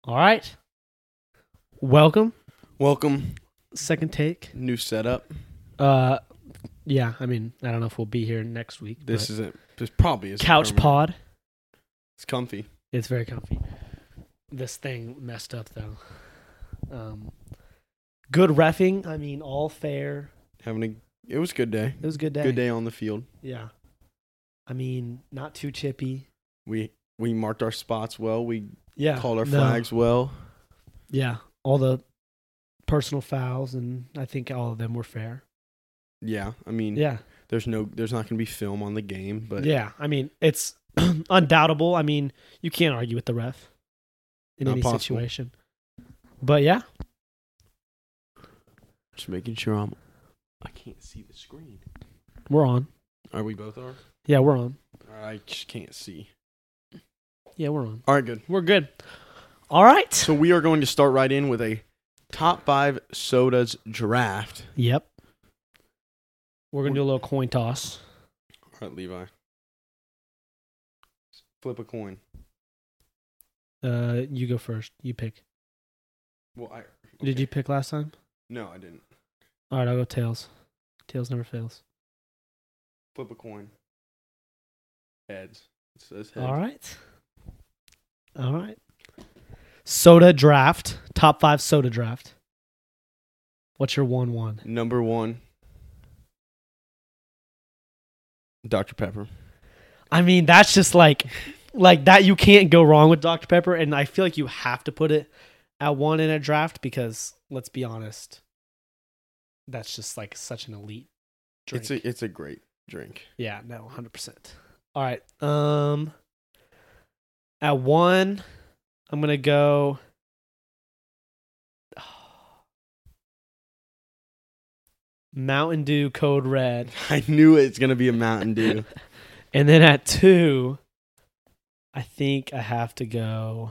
All right. Welcome. Welcome. Second take. New setup. Yeah, I mean, I don't know if we'll be here next week. This probably isn't Couch permanent. pod. It's comfy. It's very comfy. This thing messed up, though. Good reffing. I mean, all fair. It was a good day. It was a good day. Good day on the field. Yeah. I mean, not too chippy. We marked our spots well. We Yeah. called our flags well. Yeah. All the personal fouls, and I think all of them were fair. Yeah, I mean, Yeah. there's not going to be film on the game, but Yeah. I mean, it's undoubtable. I mean, you can't argue with the ref in Not any possible. situation. But yeah. just making sure I can't see the screen. We're on. Are we both on? Yeah, we're on. I just can't see. Yeah, we're on. All right, good. We're good. All right. So we are going to start right in with a top 5 sodas draft. Yep. We're going to do a little coin toss. All right, Levi. Flip a coin. You go first. You pick. Well, Did you pick last time? No, I didn't. All right, I'll go tails. Tails never fails. Flip a coin. Heads. It says heads. All right. All right. Soda draft. Top 5 soda draft. What's your 1-1? Number 1. Dr. Pepper. I mean, that's just like that. You can't go wrong with Dr. Pepper, and I feel like you have to put it at 1 in a draft because, let's be honest, that's just like such an elite drink. It's a great drink. Yeah, no, 100%. All right. At 1, I'm gonna go. Mountain Dew Code Red. I knew it's going to be a Mountain Dew. And then at 2, I think I have to go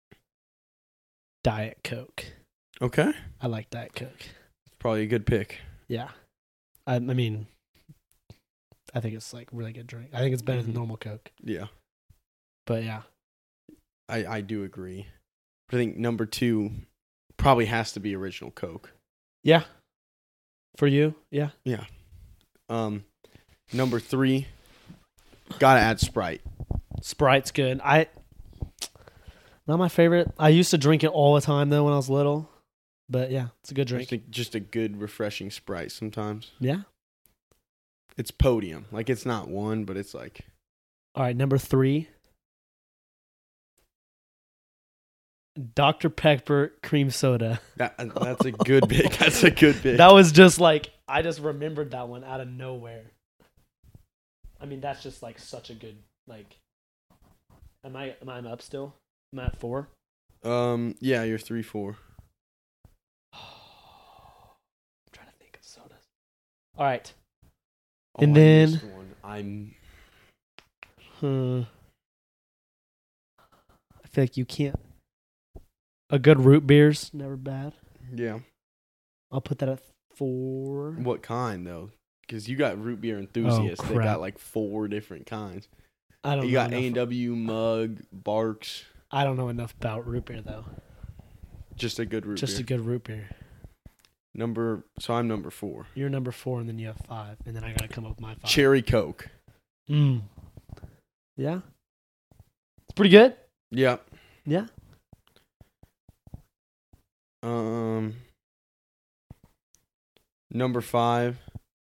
Diet Coke. Okay. I like Diet Coke. Probably a good pick. Yeah. I mean, I think it's like really good drink. I think it's better than normal Coke. Yeah. But yeah. I do agree. But I think number 2 probably has to be Original Coke. Yeah. For you? Yeah. Yeah. Number 3, gotta add Sprite. Sprite's good. Not my favorite. I used to drink it all the time though when I was little. But yeah, it's a good drink. Just a good, refreshing Sprite sometimes. Yeah. It's podium. Like, it's not 1, but it's like... All right, number 3. Dr. Pepper cream soda. That's a good pick. That's a good pick. That was just like, I just remembered that one out of nowhere. I mean, that's just like such a good, like, am I up still? Am I at 4? Yeah, you're 3-4. I'm trying to think of sodas. All right. And then- I missed one. I feel like you can't. A good root beer's never bad. Yeah. I'll put that at 4. What kind, though? Because you got root beer enthusiasts. They crap. got like 4 different kinds. I don't You know got enough. A&W, Mug, Barks. I don't know enough about root beer though. Just a good root Just beer. a good root beer. So I'm number 4. You're number 4, and then you have 5, and then I gotta come up with my 5. Cherry Coke. Yeah. It's pretty good. Yeah. Yeah. Number 5.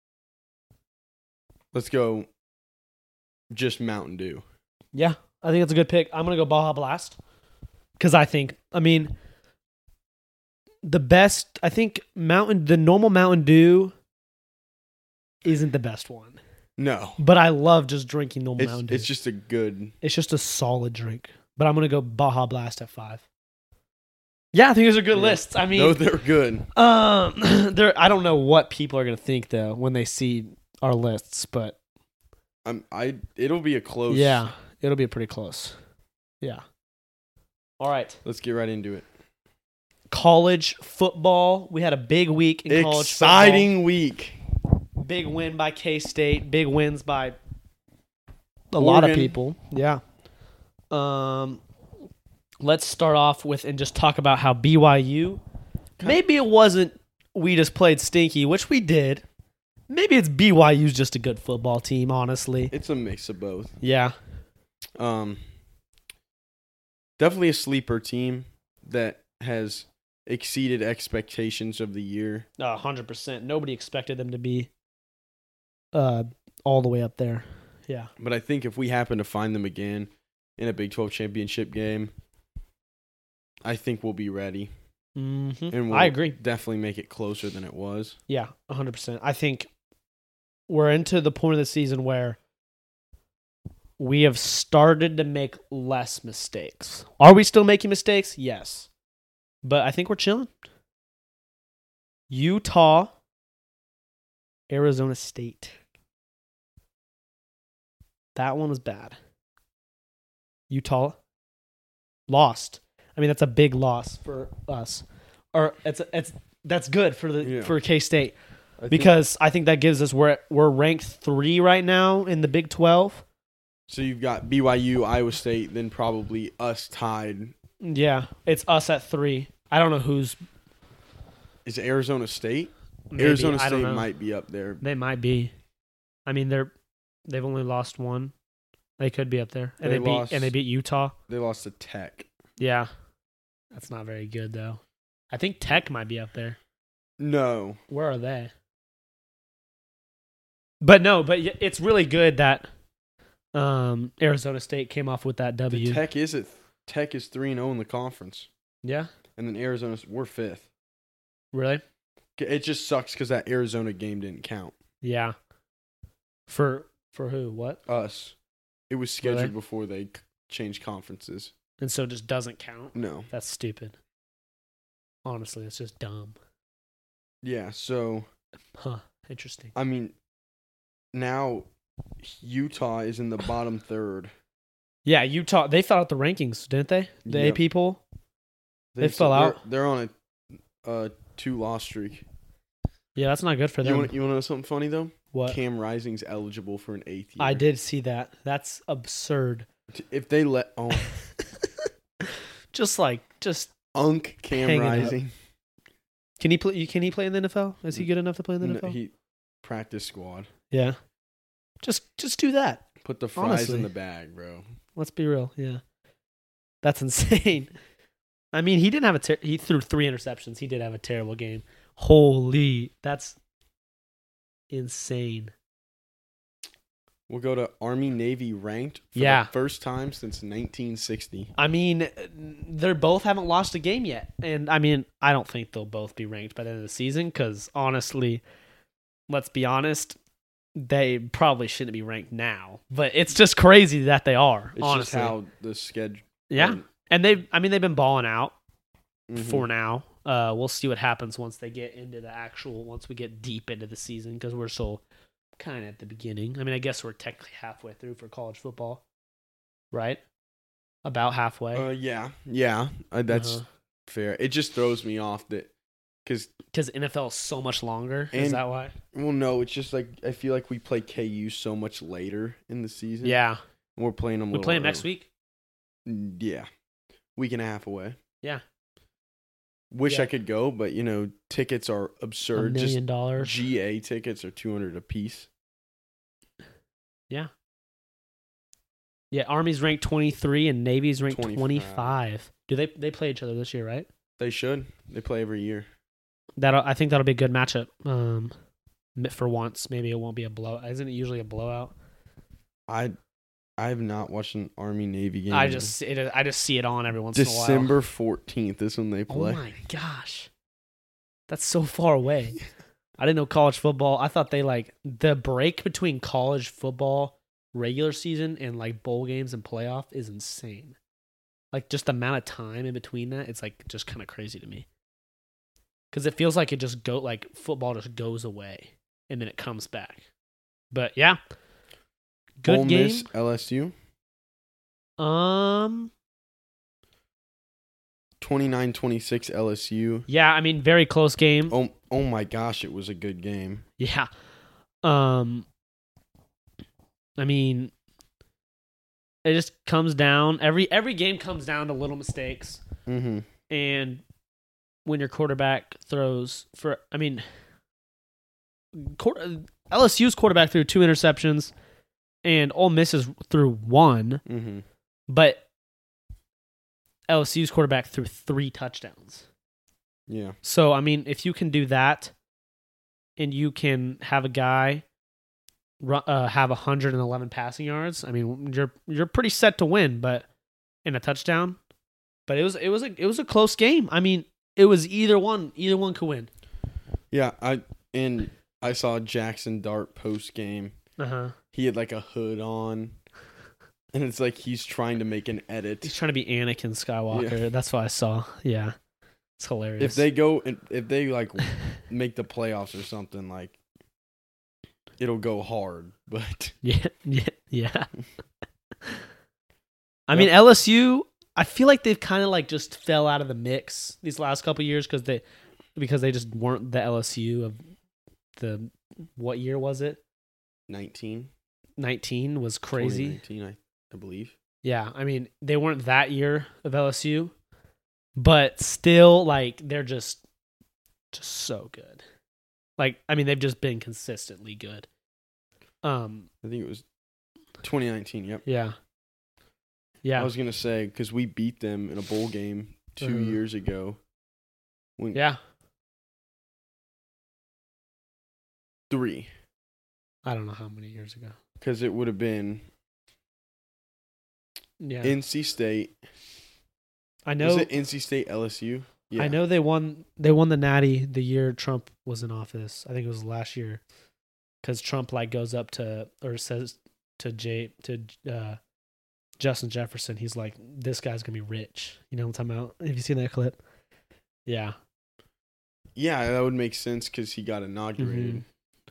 Let's go. Just Mountain Dew. Yeah. I think it's a good pick. I'm gonna go Baja Blast because I mean, the best. I think the normal Mountain Dew isn't the best one, No. but I love just drinking normal Mountain Dew. It's just a good. It's just a solid drink. But I'm gonna go Baja Blast at 5. Yeah, I think those are good lists. I mean, No, they're good. I don't know what people are gonna think though when they see our lists, but It'll be a close. yeah, it'll be pretty close. Yeah. All right. Let's get right into it. College football. We had a big week in college football. Exciting week. Big win by K-State. Big wins by a lot of Oregon. people. Yeah. let's start off with and just talk about how BYU. Maybe it wasn't we just played stinky, which we did. Maybe it's BYU's just a good football team, honestly. It's a mix of both. Yeah. Definitely a sleeper team that has exceeded expectations of the year. 100%. Nobody expected them to be all the way up there. Yeah. But I think if we happen to find them again in a Big 12 championship game, I think we'll be ready. Mm-hmm. And we'll I agree. definitely make it closer than it was. Yeah, 100%. I think we're into the point of the season where we have started to make less mistakes. Are we still making mistakes? Yes. But I think we're chilling. Utah, Arizona State. That one was bad. Utah lost. I mean, that's a big loss for us. Or that's good for K-State. I think that gives us we're ranked 3 right now in the Big 12. So you've got BYU, Iowa State, then probably us tied. Yeah, it's us at 3. I don't know who's. Is it Arizona State? Maybe, Arizona State might be up there. They might be. I mean, they've only lost one. They could be up there, and they beat Utah. They lost to Tech. Yeah, that's not very good though. I think Tech might be up there. No, where are they? But it's really good that Arizona State came off with that W. Tech is 3-0 in the conference. Yeah, and then we're 5th. Really? It just sucks because that Arizona game didn't count. Yeah. For who? What? Us. It was scheduled before they changed conferences. And so it just doesn't count? No. That's stupid. Honestly, it's just dumb. Yeah, so. Huh. Interesting. I mean, now Utah is in the bottom third. Yeah, Utah, they fell out the rankings, didn't they? The AP poll? They fell out. They're on a 2-loss streak. Yeah, that's not good for them. You want to know something funny, though? What? Cam Rising's eligible for an 8th year. I did see that. That's absurd. If they let... just Unk Cam Rising. Can he play? Can he play in the NFL? Is he good enough to play in the NFL? No, he practice squad. Yeah. Just do that. Put the fries in the bag, bro. Let's be real. Yeah. That's insane. I mean, he didn't have he threw 3 interceptions. He did have a terrible game. Holy, that's insane. We'll go to Army Navy ranked for the first time since 1960. I mean, they both haven't lost a game yet. And I mean, I don't think they'll both be ranked by the end of the season because honestly, let's be honest, they probably shouldn't be ranked now. But it's just crazy that they are. It's honestly. Just how the schedule. Yeah. And they've been balling out for now. We'll see what happens once they get into once we get deep into the season because we're still kind of at the beginning. I mean, I guess we're technically halfway through for college football, right? About halfway. Yeah. That's fair. It just throws me off that because NFL is so much longer. Is that why? Well, no. It's just like I feel like we play KU so much later in the season. Yeah, and we're playing them. We play them next week. Yeah, week and a half away. Yeah. Wish I could go, but tickets are absurd. $1 million. GA tickets are $200 a piece. Yeah. Yeah, Army's ranked 23 and Navy's ranked 25. Do they play each other this year, right? They should. They play every year. I think that'll be a good matchup. For once, maybe it won't be a blowout. Isn't it usually a blowout? I have not watched an Army Navy game. I just see it on every once in a while. December 14th is when they play. Oh my gosh. That's so far away. I didn't know college football. I thought the break between college football regular season and bowl games and playoff is insane. Just the amount of time in between that, it's just kind of crazy to me. Cuz it feels like it just football just goes away and then it comes back. But yeah. Good Ole game. Miss, LSU. 29-26 LSU. Yeah, I mean, very close game. Oh my gosh, it was a good game. Yeah. I mean, it just comes down. Every game comes down to little mistakes. Mm-hmm. And when your quarterback throws for, I mean, LSU's quarterback threw 2 interceptions, and Ole Miss's threw 1, Mm-hmm. but LSU's quarterback threw 3 touchdowns. Yeah. So, I mean, if you can do that, and you can have a guy have 111 passing yards, I mean, you're pretty set to win, but in a touchdown. But it was a close game. I mean, it was either one could win. Yeah, I saw Jackson Dart post game. Uh-huh. He had like a hood on, and it's like he's trying to make an edit. He's trying to be Anakin Skywalker. Yeah. That's what I saw. Yeah, it's hilarious. If they like make the playoffs or something, like it'll go hard. But yeah. I mean, LSU. I feel like they've kind of like just fell out of the mix these last couple of years because they just weren't the LSU of the, what year was it? 19 was crazy. 2019, I believe. Yeah, I mean, they weren't that year of LSU, but still, like, they're just so good. Like, I mean, they've just been consistently good. I think it was 2019. Yep. Yeah. Yeah. I was gonna say because we beat them in a bowl game 2 years ago. Yeah. 3. I don't know how many years ago. Because it would have been NC State. I know. Was it NC State LSU? Yeah. I know they won the Natty the year Trump was in office. I think it was last year. Because Trump like goes up to or says to Justin Jefferson, he's like, this guy's gonna be rich. You know what I'm talking about? Have you seen that clip? Yeah. Yeah, that would make sense because he got inaugurated. Mm-hmm.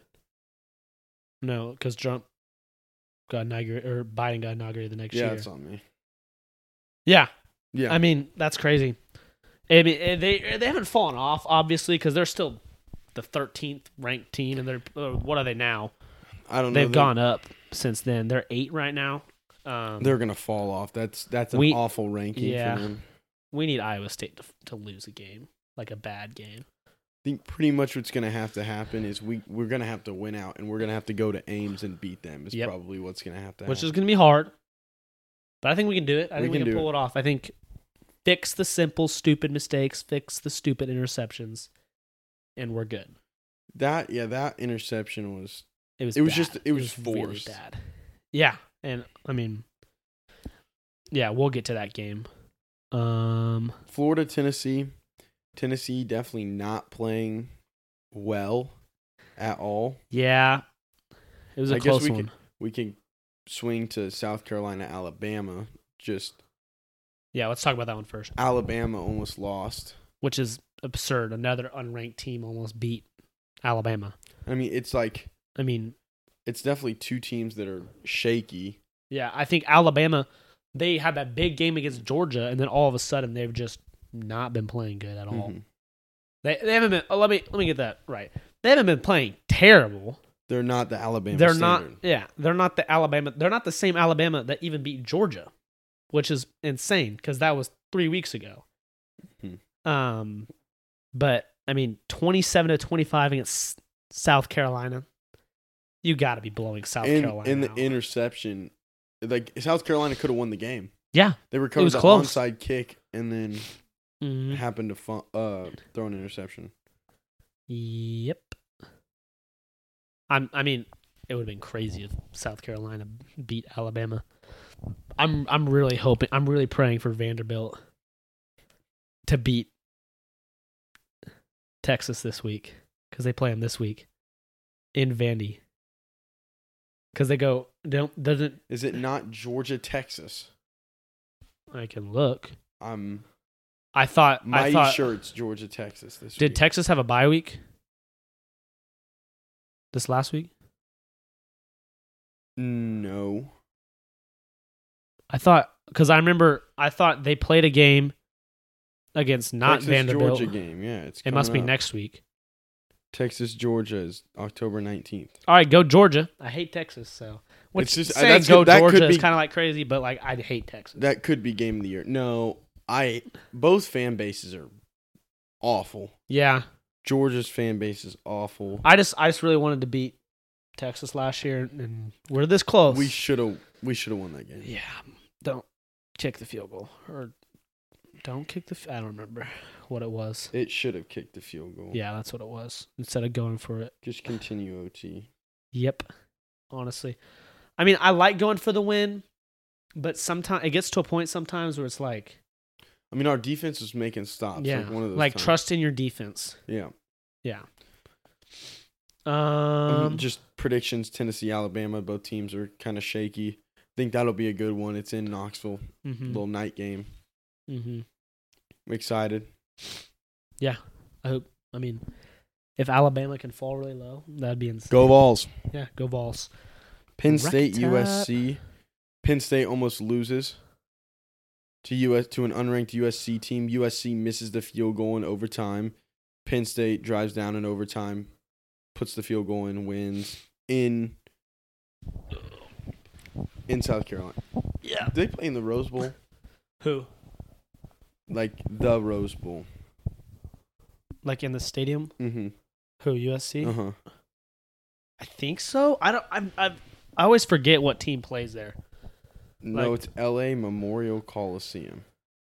No, because Trump got inaugurated, or Biden got inaugurated the next year. Yeah, that's on me. Yeah. Yeah. I mean, that's crazy. I mean, they haven't fallen off, obviously, because they're still the 13th ranked team, and they're what are they now? I don't know. They've gone up since then. They're 8 right now. They're gonna fall off. That's an awful ranking for them. We need Iowa State to lose a game, like a bad game. I think pretty much what's gonna have to happen is we're gonna have to win out, and we're gonna have to go to Ames and beat them. Is probably what's gonna have to happen. Which is gonna be hard, but I think we can do it. I think we can pull it off. I think fix the simple, stupid mistakes, fix the stupid interceptions, and we're good. That interception was. It was forced. Really bad. Yeah, and I mean, yeah, we'll get to that game. Florida, Tennessee. Tennessee definitely not playing well at all. Yeah, it was a close one. We can swing to South Carolina, Alabama. Let's talk about that one first. Alabama almost lost, which is absurd. Another unranked team almost beat Alabama. I mean, it's definitely 2 teams that are shaky. Yeah, I think Alabama, they had that big game against Georgia, and then all of a sudden they've just not been playing good at all. Mm-hmm. They haven't been. Let me get that right. They haven't been playing terrible. They're not the Alabama. They're standard. Not. Yeah, they're not the Alabama. They're not the same Alabama that even beat Georgia, which is insane because that was 3 weeks ago. Mm-hmm. But I mean, 27-25 against South Carolina. You got to be blowing South Carolina. In the interception, like South Carolina could have won the game. Yeah, they recovered the onside kick and then happened to throw an interception. Yep. I mean, it would have been crazy if South Carolina beat Alabama. I'm really hoping. I'm really praying for Vanderbilt to beat Texas this week because they play them this week in Vandy. Because they go, doesn't. Is it not Georgia, Texas? I can look. I thought sure it's Georgia, Texas this week. Did Texas have a bye week? This last week? No. I thought they played a game against Texas, Vanderbilt. Georgia game, yeah. It must be next week. Texas, Georgia is October 19th. All right, go Georgia. I hate Texas, so Which just saying that's go that Georgia could is be kind of like crazy, but like I'd hate Texas. that could be game of the year. No, both fan bases are awful. Yeah, Georgia's fan base is awful. I just really wanted to beat Texas last year, and we're this close. We should have won that game. Yeah, don't kick the field goal or don't kick the. I don't remember what it was. It should have kicked the field goal. Yeah, that's what it was. Instead of going for it. Just continue OT. Yep. Honestly, I mean, I like going for the win, but sometimes it gets to a point sometimes where it's like, I mean, our defense was making stops. yeah, One of those like times. trust in your defense. Yeah. Yeah. Just predictions: Tennessee, Alabama. Both teams are kind of shaky. I think that'll be a good one. It's in Knoxville. Little night game. Mm-hmm. I'm excited. Yeah, I hope. I mean, if Alabama can fall really low, that'd be insane. Go Vols. Yeah, go Vols. Penn State, Rack-a-tap. USC. Penn State almost loses to an unranked USC team. USC misses the field goal in overtime. Penn State drives down in overtime, puts the field goal in, wins in South Carolina. Yeah. Did they play in the Rose Bowl? Who? Like the Rose Bowl. Like in the stadium? Mm-hmm. Who? USC? Uh-huh. I think so. I always forget what team plays there. No, Like- it's L.A. Memorial Coliseum.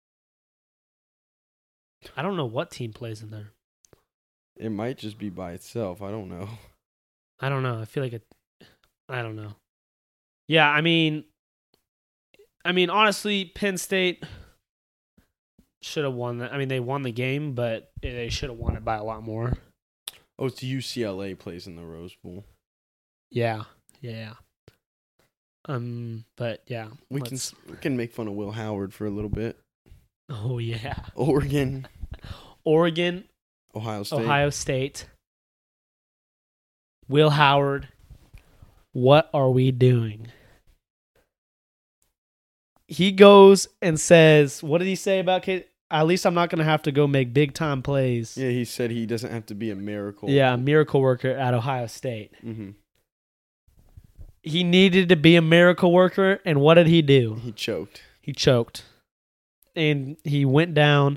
I don't know what team plays in there. It might just be by itself. I don't know. I don't know. I feel like I don't know. Yeah, I mean, honestly, Penn State should have won that. I mean, they won the game, but they should have won it by a lot more. Oh, it's UCLA plays in the Rose Bowl. Yeah. But yeah, We can make fun of Will Howard for a little bit. Oh yeah. Oregon, Ohio State. Will Howard, what are we doing? He goes and says, what did he say about Kate? At least I'm not going to have to go make big time plays. Yeah, he said he doesn't have to be a miracle. Yeah, miracle worker at Ohio State. Mm-hmm. He needed to be a miracle worker, and what did he do? He choked. He choked. And he went down.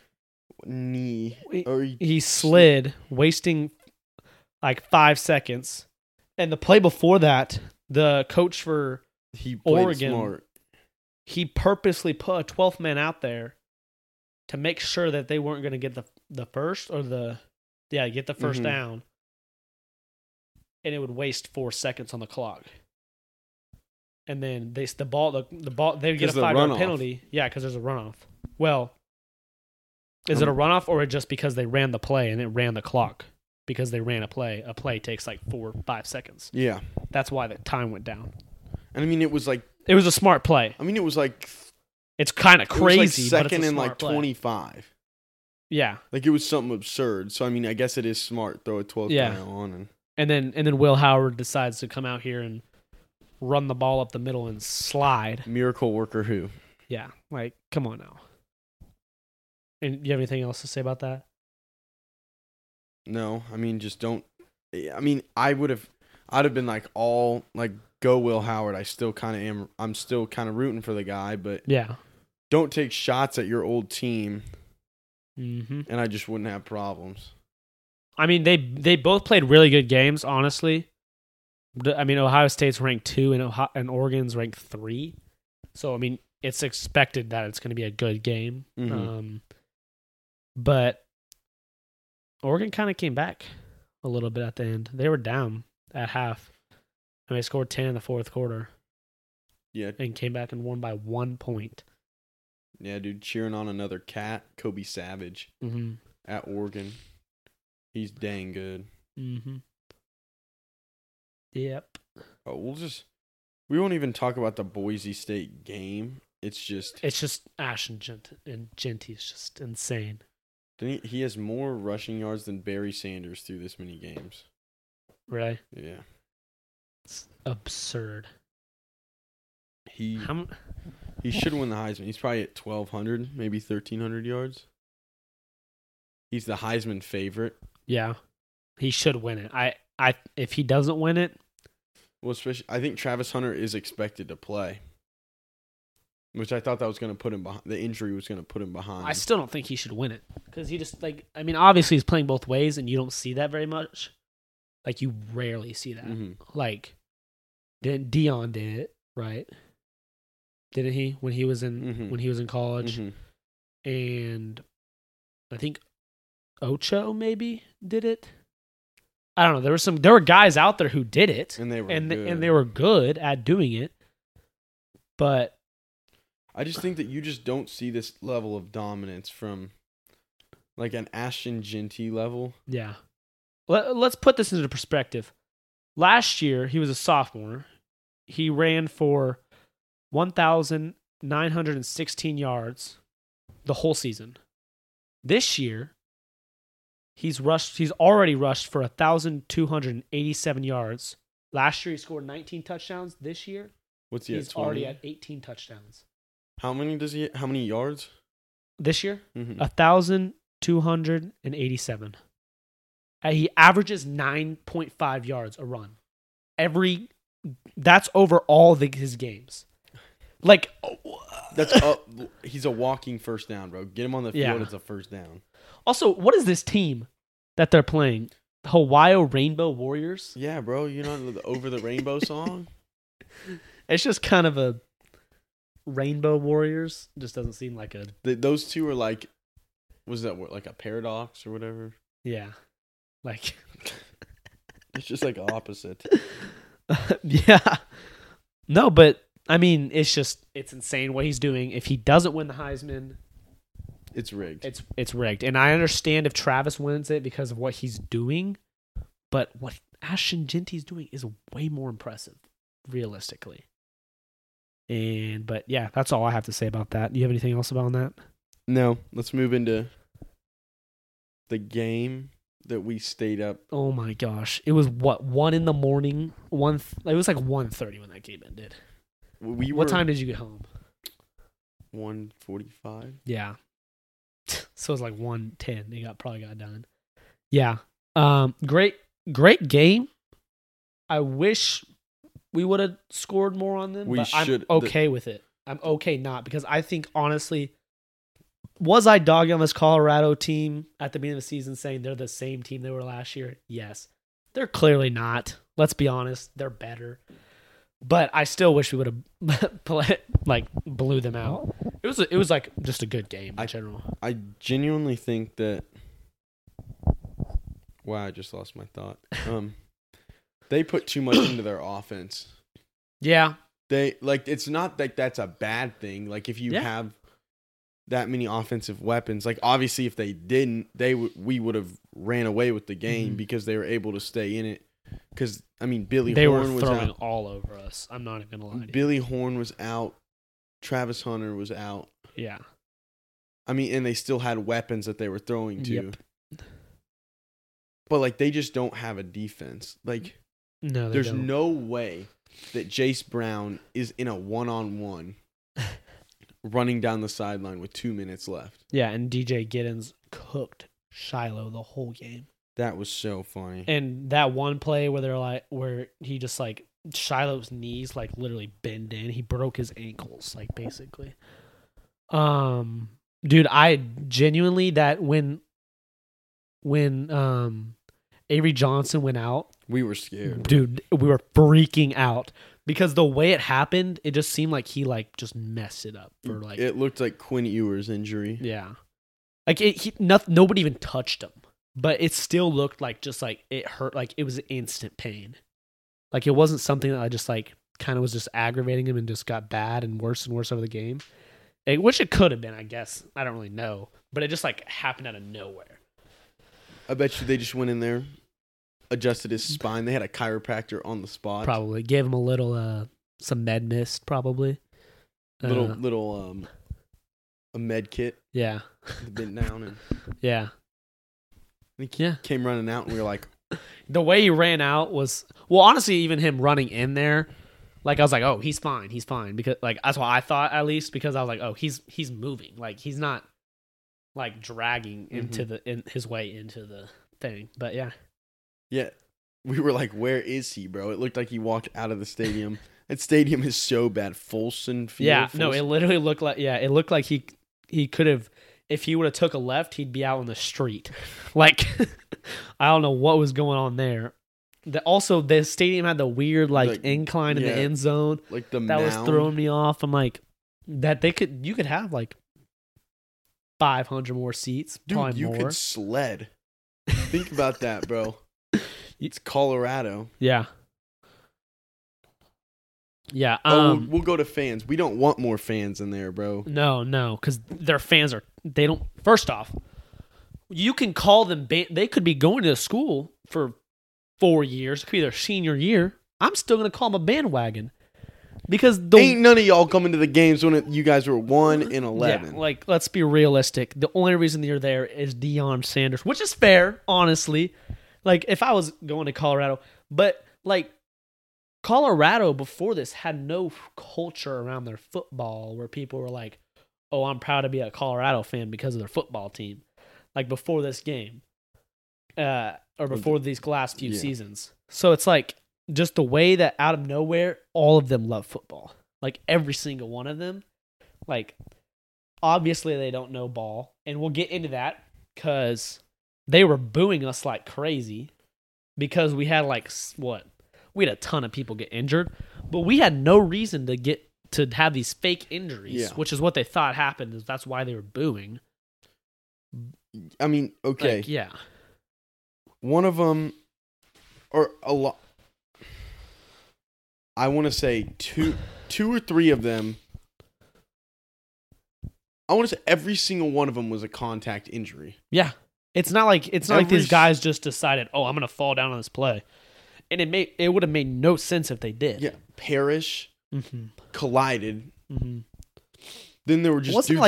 He slid, wasting like 5 seconds. And the play before that, the coach for he played Oregon, smart. he purposely put a 12th man out there to make sure that they weren't going to get the first or get the first down. And it would waste 4 seconds on the clock. And then the ball they would get a 5-yard penalty. Yeah, because there's a runoff. Well, is it a runoff or just because they ran the play and it ran the clock? Because they ran a play. A play takes like 4 or 5 seconds. Yeah. That's why the time went down. And I mean, it was like... It was a smart play. I mean, it was like... It's kind of crazy, it was like second but it's a and smart like play. 25. Yeah. Like, it was something absurd. So, I mean, I guess it is smart. Throw a 12th guy on. And then Will Howard decides to come out here and run the ball up the middle and slide. Miracle worker who? Yeah. Like, come on now. And do you have anything else to say about that? No. I mean, just don't... I mean, I'd have been like all... Like, go Will Howard. I still kind of am... I'm still kind of rooting for the guy, but... Yeah. Don't take shots at your old team, Mm-hmm. and I just wouldn't have problems. I mean, they both played really good games, honestly. I mean, Ohio State's ranked 2 and Oregon's ranked 3. So, I mean, it's expected that it's going to be a good game. Mm-hmm. But Oregon kind of came back a little bit at the end. They were down at half. And they scored 10 in the fourth quarter. Yeah. And came back and won by 1 point. Yeah, dude, cheering on another cat, Kobe Savage, at Oregon. He's dang good. Mm-hmm. Yep. Oh, we won't even talk about the Boise State game. It's just Ash and Genty is just insane. He has more rushing yards than Barry Sanders through this many games. Really? Yeah. It's absurd. He should win the Heisman. He's probably at 1,200, maybe 1,300 yards. He's the Heisman favorite. Yeah, he should win it. If he doesn't win it, Well, especially I think Travis Hunter is expected to play, which I thought that was going to put him behind. The injury was going to put him behind. I still don't think he should win it because he just obviously he's playing both ways, and you don't see that very much. Like you rarely see that. Mm-hmm. Like, Dion did it, right? Didn't he when he was in college? Mm-hmm. And I think Ocho maybe did it. I don't know. There were guys out there who did it, and they were and good. they were good at doing it. But I just think that you just don't see this level of dominance from like an Ashton Jeanty level. yeah, let's put this into perspective. Last year he was a sophomore. He ran for 1,916 yards the whole season. This year, he's already rushed for 1,287 yards. Last year he scored 19 touchdowns. This year, What's he he's at? 20? already at 18 touchdowns. How many yards? This year, Mm-hmm. 1,287. He averages 9.5 yards a run. That's over all his games. Like He's a walking first down, bro. Get him on the field. Yeah. It's a first down. Also, what is this team that they're playing? Hawaii Rainbow Warriors? Yeah, bro. You know the Over the Rainbow song? It's just kind of a Rainbow Warriors. Just doesn't seem like a Those two are like, was that like a paradox or whatever? yeah, like It's just like opposite. yeah. No, but I mean, it's insane what he's doing. If he doesn't win the Heisman, It's rigged. it's rigged. And I understand if Travis wins it because of what he's doing, but what Ashton Jeanty's doing is way more impressive, realistically. But yeah, that's all I have to say about that. Do you have anything else about that? No, let's move into the game that we stayed up. Oh my gosh. It was 1 in the morning? It was like 1:30 when that game ended. What time did you get home? 1:45. Yeah. So it was like 1:10. It probably got done. Yeah. Great game. I wish we would have scored more on them, but I'm okay with it. I'm okay not, because I think, honestly, was I dogging on this Colorado team at the beginning of the season saying they're the same team they were last year? Yes. They're clearly not. Let's be honest. They're better. But I still wish we would have blew them out. It was like just a good game in general. I genuinely think that. Wow, I just lost my thought. They put too much into their offense. Yeah. It's not like that's a bad thing. Like if you have that many offensive weapons, like obviously if they didn't, we would have ran away with the game because they were able to stay in it. Because I mean, Billy Horn was throwing out. all over us. I'm not even gonna lie to you. Billy Horn was out. Travis Hunter was out. Yeah. I mean, and they still had weapons that they were throwing to. Yep. But like they just don't have a defense. Like no, there's no way that Jace Brown is in a one-on-one running down the sideline with 2 minutes left. Yeah, and DJ Giddens cooked Shiloh the whole game. That was so funny. And that one play where he just like Shiloh's knees like literally bend in. He broke his ankles, like basically. Dude, I genuinely that when Avery Johnson went out, we were scared. Dude, we were freaking out because the way it happened, it just seemed like he like just messed it up for like. It looked like Quinn Ewers' injury. Yeah, like nobody even touched him, but it still looked like just like it hurt, like it was instant pain. Like it wasn't something that I just like kind of was just aggravating him and just got bad and worse over the game. Which it could have been, I guess. I don't really know, but it just like happened out of nowhere. I bet you they just went in there, adjusted his spine. They had a chiropractor on the spot. Probably gave him a little some med mist, probably. A med kit. Yeah. Bent down and yeah. He came running out, and we were like, the way he ran out was, well, honestly, even him running in there, like I was like, oh, he's fine, because like that's what I thought, at least, because I was like, oh, he's moving, like he's not like dragging into his way into the thing. But yeah, we were like, where is he, bro? It looked like he walked out of the stadium. That stadium is so bad. Folsom Field. Yeah, no, Folsom- it literally looked like it looked like he could have, if he would have took a left, he'd be out on the street. Like I don't know what was going on there. Also, the stadium had the weird incline in the end zone like the that was mound. throwing me off. I'm like, you could have like 500 more seats, Dude, probably you more. could sled. Think about that, bro. It's Colorado. Yeah. Yeah. We'll go to fans. We don't want more fans in there, bro. No, because their fans they don't. First off, you can call them. They could be going to school for 4 years. It could be their senior year. I'm still gonna call them a bandwagon because Ain't none of y'all coming to the games when you guys were 1-11. Yeah, like let's be realistic. The only reason you're there is Deion Sanders, which is fair, honestly. Like if I was going to Colorado, but like Colorado before this had no culture around their football where people were like, "Oh, I'm proud to be a Colorado fan because of their football team." Like before this game, or before these last few seasons. So it's like just the way that out of nowhere, all of them love football. Like every single one of them. Like obviously they don't know ball, and we'll get into that because they were booing us like crazy because we had we had a ton of people get injured, but we had no reason to have these fake injuries, which is what they thought happened. Is that's why they were booing. I mean, okay. Like, yeah. One of them, or a lot, I want to say two or three of them, I want to say every single one of them was a contact injury. Yeah. It's not like these guys just decided, "Oh, I'm going to fall down on this play." And it would have made no sense if they did. Yeah, Parrish collided. Mm-hmm. Then there were just it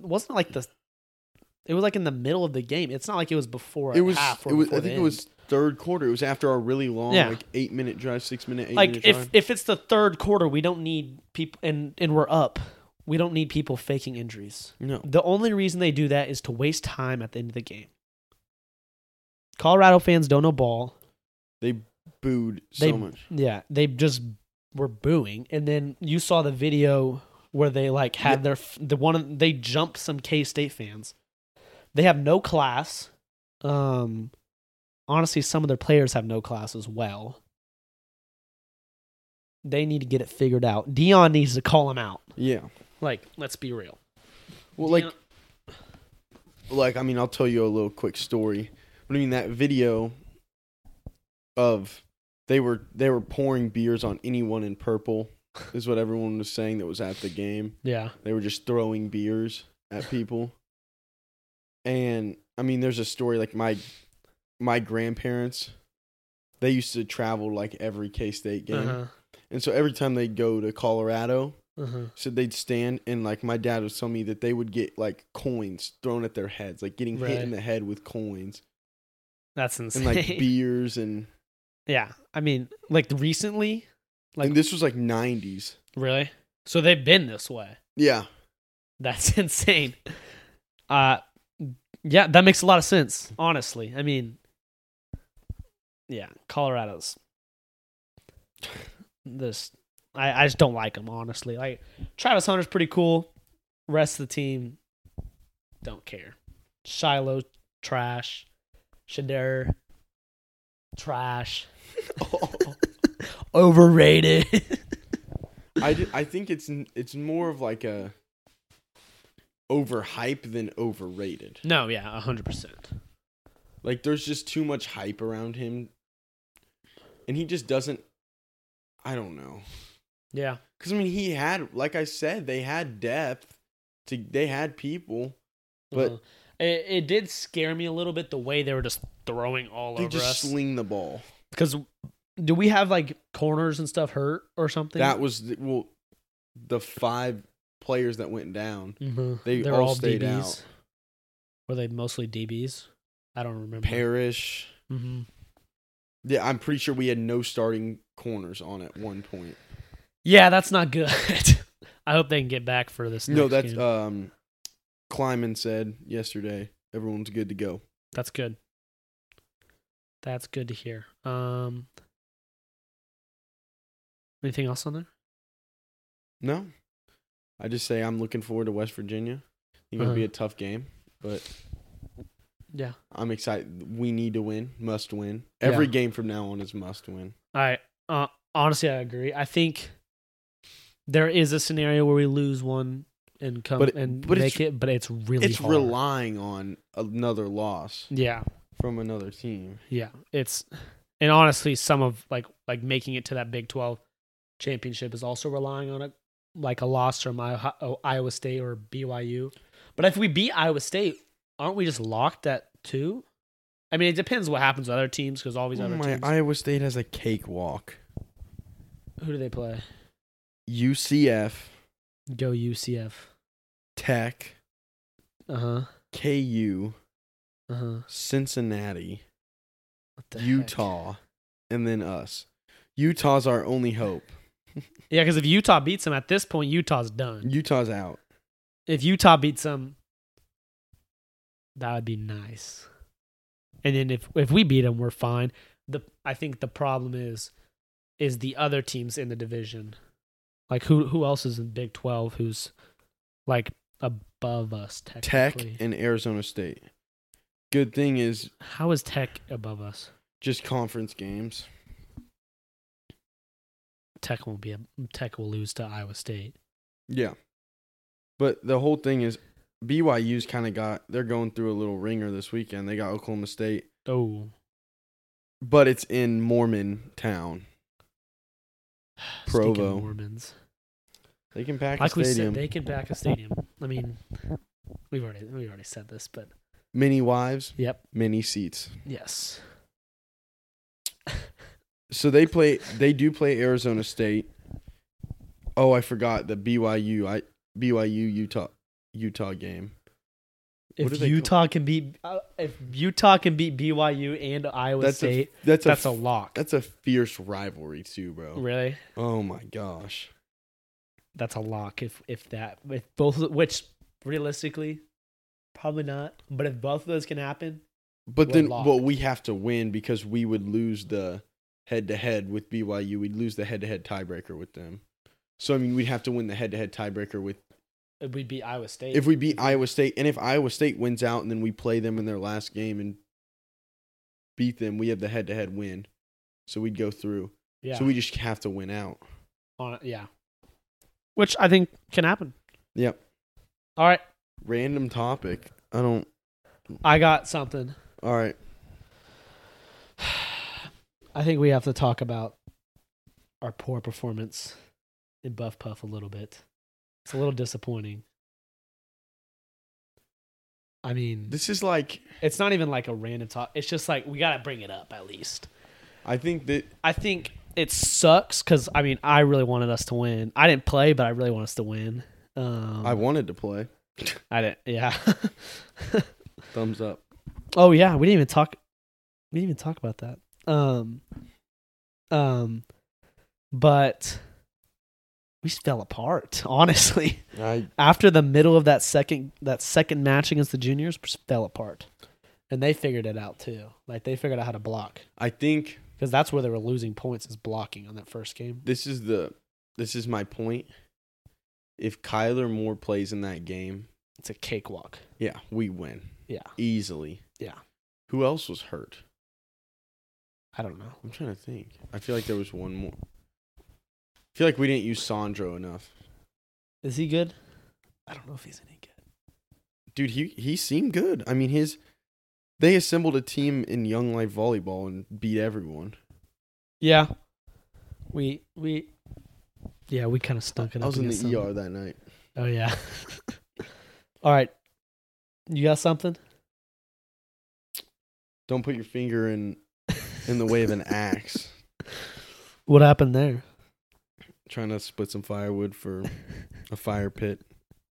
was like in the middle of the game. It's not like it was before half. I think it was third quarter. It was after our really long 8-minute drive, 6-minute, 8-minute drive. If it's the third quarter, we don't need people and we're up. We don't need people faking injuries. No. The only reason they do that is to waste time at the end of the game. Colorado fans don't know ball. They booed so much. Yeah, they just were booing, and then you saw the video where they had they jumped some K-State fans. They have no class. Honestly, some of their players have no class as well. They need to get it figured out. Deion needs to call them out. Yeah. Like, let's be real. Well, I mean, I'll tell you a little quick story. But I mean, that video of they were pouring beers on anyone in purple is what everyone was saying that was at the game. Yeah. They were just throwing beers at people. And I mean, there's a story like my grandparents, they used to travel like every K-State game. Uh-huh. And so every time they'd go to Colorado, Uh-huh. so they'd stand and like my dad was telling me that they would get like coins thrown at their heads, like getting hit in the head with coins. That's insane. And like beers and yeah. I mean, like recently, and this was like 90s. Really? So they've been this way. Yeah. That's insane. Yeah, that makes a lot of sense, honestly. I mean, yeah, Colorado's this. I just don't like them, honestly. Like Travis Hunter's pretty cool. Rest of the team don't care. Shiloh trash. Shader trash. Overrated. I think it's more of like a overhype than overrated. No, yeah, 100%. Like there's just too much hype around him, and he just doesn't. I don't know. Yeah, because I mean, he had, like I said, they had depth. They had people, but it did scare me a little bit the way they were just throwing all over us. They just sling the ball. Because do we have like corners and stuff hurt or something? That was the 5 players that went down. Mm-hmm. They were all stayed DBs. out. Were they mostly DBs? I don't remember. Parrish. Mm-hmm. Yeah, I'm pretty sure we had no starting corners on at one point. Yeah, that's not good. I hope they can get back for this. No, that's game. Kleiman said yesterday everyone's good to go. That's good. That's good to hear. Anything else on there? No. I just say I'm looking forward to West Virginia. It's going to be a tough game, but yeah, I'm excited. We need to win. Must win. Every game from now on is must win. Honestly, I agree. I think there is a scenario where we lose one and make it, but it's really hard. Relying on another loss. Yeah. From another team. Yeah. And honestly, some of like making it to that Big 12 championship is also relying on a loss from Iowa State or BYU. But if we beat Iowa State, aren't we just locked at 2? I mean, it depends what happens with other teams because all these other teams. Iowa State has a cakewalk. Who do they play? UCF. Go UCF. Tech. KU. Cincinnati. Utah. And then us. Utah's our only hope. Yeah, because if Utah beats them at this point, Utah's done. Utah's out. If Utah beats them, that would be nice. And then if we beat them, we're fine. I think the problem is the other teams in the division. Like who else is in Big 12 who's like above us technically? Tech and Arizona State. Good thing is, how is Tech above us? Just conference games. Tech will lose to Iowa State. Yeah. But the whole thing is BYU's they're going through a little ringer this weekend. They got Oklahoma State. Oh. But it's in Mormon town. Provo. Mormons. They can pack a stadium. They can pack a stadium. I mean, we've already said this, but mini wives. Yep. Mini seats. Yes. So they do play Arizona State. Oh, I forgot the BYU Utah game. If Utah can beat BYU and Iowa State, that's a lock. That's a fierce rivalry too, bro. Really? Oh my gosh. That's a lock. If both, which realistically, probably not. But if both of those can happen, we have to win because we would lose the head-to-head with BYU. We'd lose the head-to-head tiebreaker with them. So I mean, we'd have to win the head-to-head tiebreaker with. If we beat Iowa State. If we beat Iowa State, and if Iowa State wins out, and then we play them in their last game and beat them, we have the head-to-head win. So we'd go through. Yeah. So we just have to win out. Yeah. Which I think can happen. Yep. All right. Random topic. I got something. All right. I think we have to talk about our poor performance in Buff Puff a little bit. It's a little disappointing. I mean, this is like, it's not even like a random talk. It's just like we got to bring it up at least. I think it sucks because, I mean, I really wanted us to win. I didn't play, but I really want us to win. I wanted to play. I didn't. Yeah. Thumbs up. Oh yeah, we didn't even talk about that. But we just fell apart, honestly. After the middle of that second match against the juniors, we just fell apart. And they figured it out too. Like they figured out how to block. I think because that's where they were losing points is blocking on that first game. This is my point. If Kyler Moore plays in that game, it's a cakewalk. Yeah, we win. Yeah. Easily. Yeah. Who else was hurt? I don't know. I'm trying to think. I feel like there was one more. I feel like we didn't use Sandro enough. Is he good? I don't know if he's any good. Dude, he seemed good. I mean, they assembled a team in Young Life Volleyball and beat everyone. Yeah. We kind of stunk it up. I was in the ER that night. Oh, yeah. All right. You got something? Don't put your finger in the way of an axe. What happened there? Trying to split some firewood for a fire pit.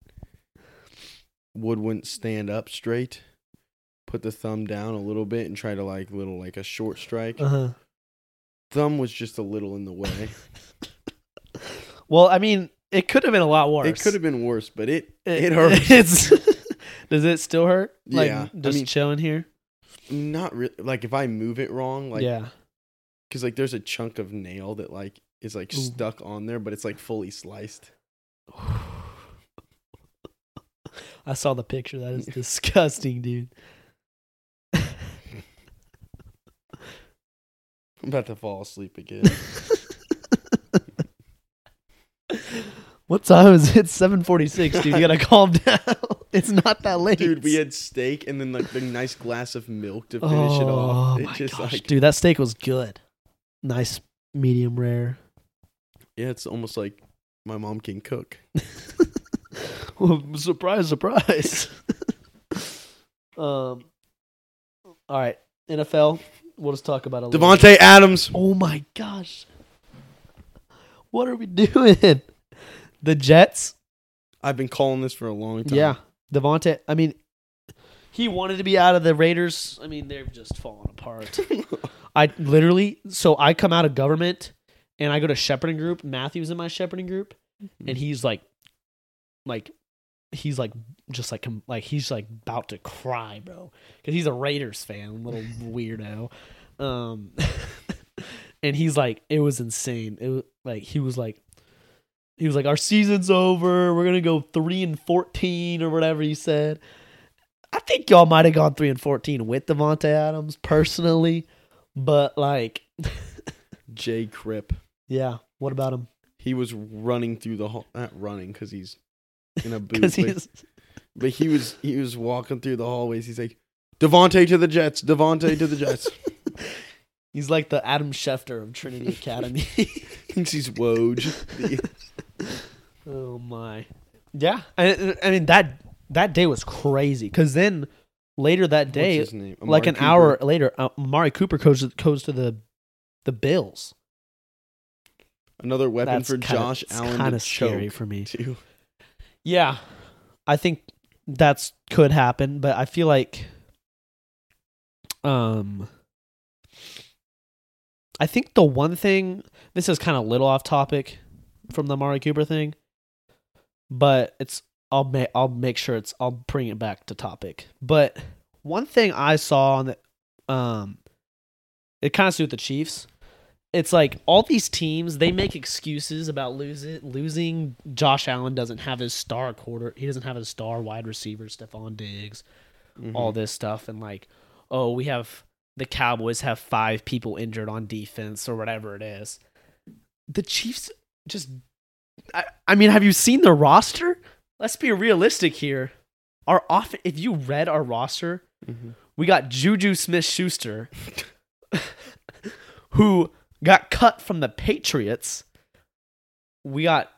Wood wouldn't stand up straight. Put the thumb down a little bit and try to like a short strike. Uh-huh. Thumb was just a little in the way. Well, I mean, it could have been a lot worse. It could have been worse, but it hurts. Does it still hurt? Like, yeah. Just chilling here? Not really. Like if I move it wrong, like Yeah. because like there's a chunk of nail that like is like Ooh. stuck on there, but it's like fully sliced. I saw the picture. That is disgusting, dude. I'm about to fall asleep again. What time is it? 7:46, dude. You gotta calm down. It's not that late. Dude, we had steak and then like the nice glass of milk to finish it off. Oh It my just gosh, like dude, that steak was good. Nice, medium rare. yeah, it's almost like my mom can cook. Surprise, surprise. All right, NFL. We'll just talk about it. Devontae Adams. Oh my gosh, what are we doing? The Jets. I've been calling this for a long time. Yeah, Devontae. I mean, he wanted to be out of the Raiders. I mean, they've just fallen apart. I literally, so I come out of government and I go to shepherding group. Matthew's in my shepherding group, and he's like, he's like, just like he's like about to cry, bro, because he's a Raiders fan, little weirdo. And he's like, it was insane. It was like he was like, our season's over. We're gonna go 3-14 or whatever he said. I think y'all might have gone 3-14 with Devontae Adams personally, but like, Jay Cripp. yeah. What about him? He was running through the hall. Not running because he's in a boot. Because he's But he was walking through the hallways. He's like, Devontae to the Jets. Devontae to the Jets. he's like the Adam Schefter of Trinity Academy. Thinks he's Woj. Oh my, yeah. I mean that day was crazy because then later that day, What's his name? like Amari an Cooper? hour later, Amari Cooper goes to the Bills. Another weapon That's for kinda, Josh Allen kind to of scary choke for me. too. Yeah, I think that's could happen, but I feel like, I think the one thing, this is kind of a little off topic from the Amari Cooper thing, but I'll make sure I'll bring it back to topic. But one thing I saw on the, it kind of suits the Chiefs. It's like all these teams, they make excuses about losing. Josh Allen doesn't have his star he doesn't have his star wide receiver, Stephon Diggs, all this stuff. And like, oh, the Cowboys have 5 people injured on defense or whatever it is. The Chiefs just, I mean, have you seen the roster? Let's be realistic here. If you read our roster, we got Juju Smith-Schuster, who got cut from the Patriots. We got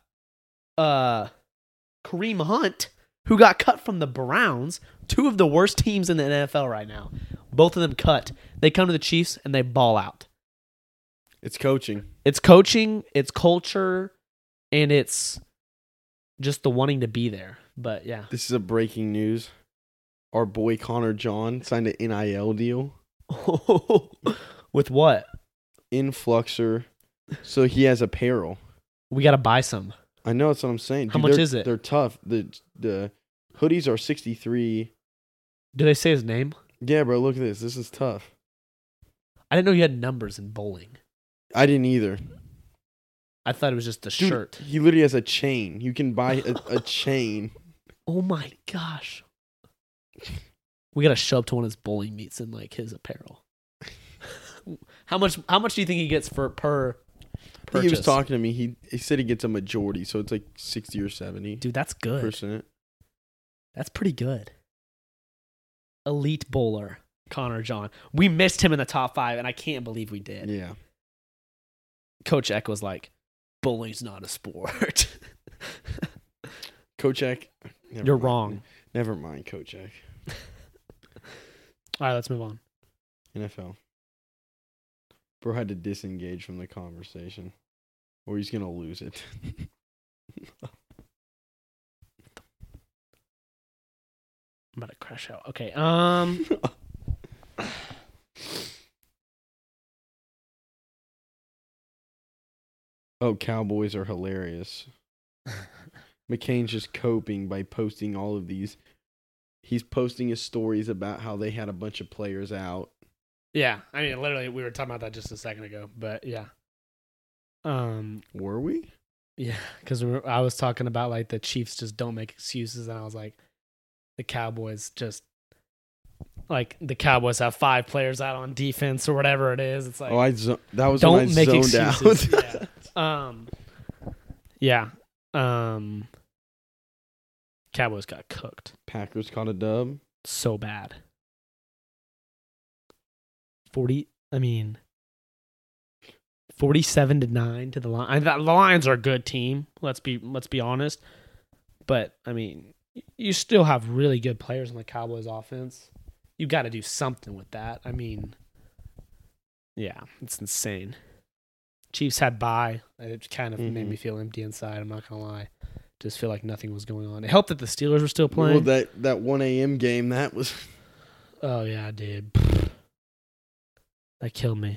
Kareem Hunt, who got cut from the Browns, 2 of the worst teams in the NFL right now. Both of them cut. They come to the Chiefs and they ball out. It's coaching. It's coaching, it's culture, and it's just the wanting to be there. But yeah. This is a breaking news. Our boy Connor John signed an NIL deal. With what? Influxer. So he has apparel. We got to buy some. I know, that's what I'm saying. How much is it? They're tough. The hoodies are $63. Do they say his name? Yeah, bro, look at this. This is tough. I didn't know you had numbers in bowling. I didn't either. I thought it was just the Dude, shirt. he literally has a chain. You can buy a chain. Oh my gosh. We got to show up to one of his bowling meets in like his apparel. How much do you think he gets per purchase? He was talking to me. He said he gets a majority, so it's like 60 or 70%. Dude, that's good. That's pretty good. Elite bowler, Connor John. We missed him in the top 5, and I can't believe we did. Yeah. Coach Eck was like, bowling's not a sport. Coach Eck. You're wrong. Never mind, Coach Eck. All right, let's move on. NFL. Bro had to disengage from the conversation, or he's going to lose it. I'm about to crash out. Okay. Oh, Cowboys are hilarious. McCain's just coping by posting all of these. He's posting his stories about how they had a bunch of players out. Yeah, I mean, literally, we were talking about that just a second ago, but yeah. Were we? Yeah, because I was talking about like the Chiefs just don't make excuses, and I was like, the Cowboys just like the Cowboys have 5 players out on defense or whatever it is. It's like that was don't when I make zoned excuses. out. Yeah. Cowboys got cooked Packers caught a dub. so bad. 47-9 to the Lions. The Lions are a good team. Let's be honest. But I mean, you still have really good players on the Cowboys offense. You got to do something with that. I mean, yeah, it's insane. Chiefs had bye. It kind of made me feel empty inside. I'm not gonna lie. Just feel like nothing was going on. It helped that the Steelers were still playing. Well, that 1 a.m. game, that was. Oh yeah, dude. That killed me.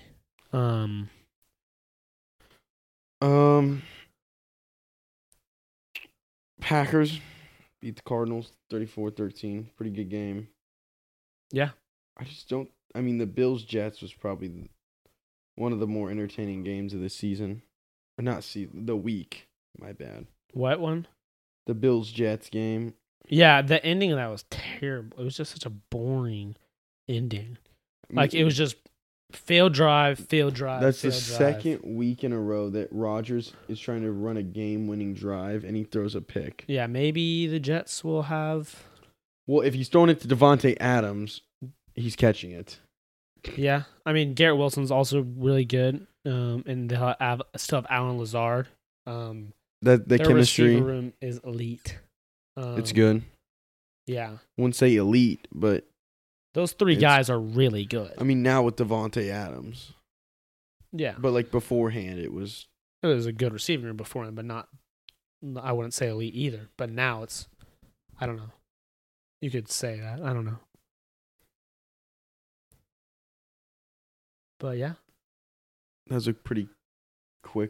Packers beat the Cardinals 34-13. Pretty good game. Yeah. I mean, the Bills-Jets was probably one of the more entertaining games of the season. Or not the week. My bad. What one? The Bills-Jets game. Yeah, the ending of that was terrible. It was just such a boring ending. Like, it was just failed drive. That's the second week in a row that Rodgers is trying to run a game-winning drive, and he throws a pick. Yeah, maybe the Jets will have... Well, if he's throwing it to Devontae Adams, he's catching it. Yeah, I mean, Garrett Wilson's also really good, and they'll still have Alan Lazard. The their chemistry receiver room is elite. it's good. Yeah. Wouldn't say elite, but those 3 guys are really good. I mean, now with Devontae Adams. Yeah. But like beforehand, it was a good receiving room beforehand, but not, I wouldn't say elite either. But now it's, I don't know. You could say that. I don't know. But yeah. That was a pretty quick.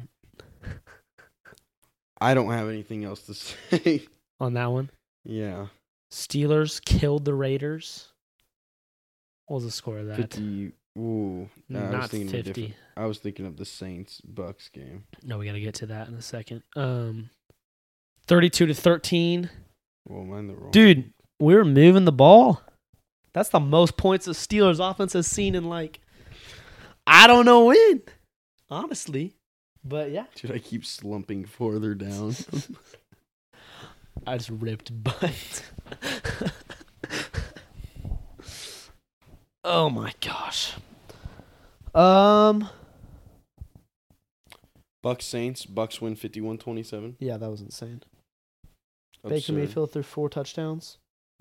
I don't have anything else to say. On that one? Yeah. Steelers killed the Raiders. What was the score of that? 50. Ooh. Nah, Not 50. I was thinking of the Saints-Bucks game. No, we got to get to that in a second. 32-13. Well, mine the wrong. Dude, we were moving the ball. That's the most points the Steelers offense has seen in like, I don't know when. Honestly. But yeah. Dude, I keep slumping further down. I just ripped butt. Oh my gosh. Bucks Saints. Bucks win 51-27. Yeah, that was insane. Absurd. Baker Mayfield threw 4 touchdowns.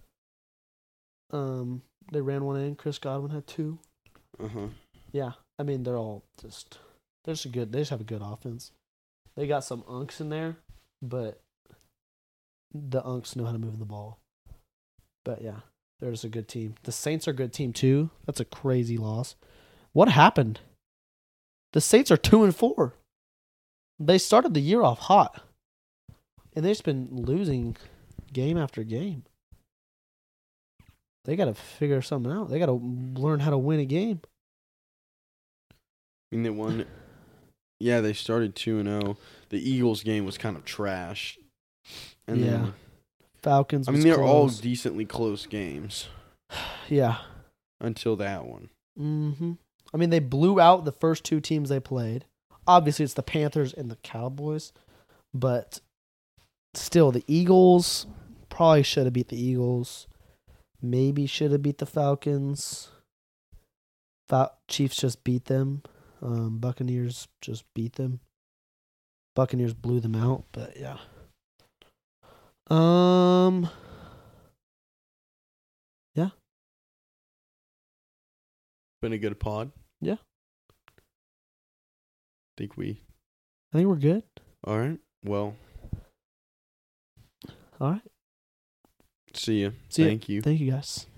They ran one in. Chris Godwin had 2. Yeah, I mean they're just good. They just have a good offense. They got some unks in there, but the unks know how to move the ball. But yeah, they're just a good team. The Saints are a good team too. That's a crazy loss. What happened? The Saints are 2-4. They started the year off hot, and they've just been losing game after game. They got to figure something out. They got to learn how to win a game. I mean, they won. Yeah, they started 2-0. The Eagles game was kind of trash. And then, Falcons. I mean, they're all decently close games. Yeah. Until that one. I mean, they blew out the first 2 teams they played. Obviously, it's the Panthers and the Cowboys. But still, the Eagles probably should have beat the Eagles. Maybe should have beat the Falcons. Chiefs just beat them. Buccaneers just beat them. Buccaneers blew them out, but yeah. Yeah. Been a good pod. Yeah. I think we're good. All right. Well. All right. See you. Thank you. Thank you, guys.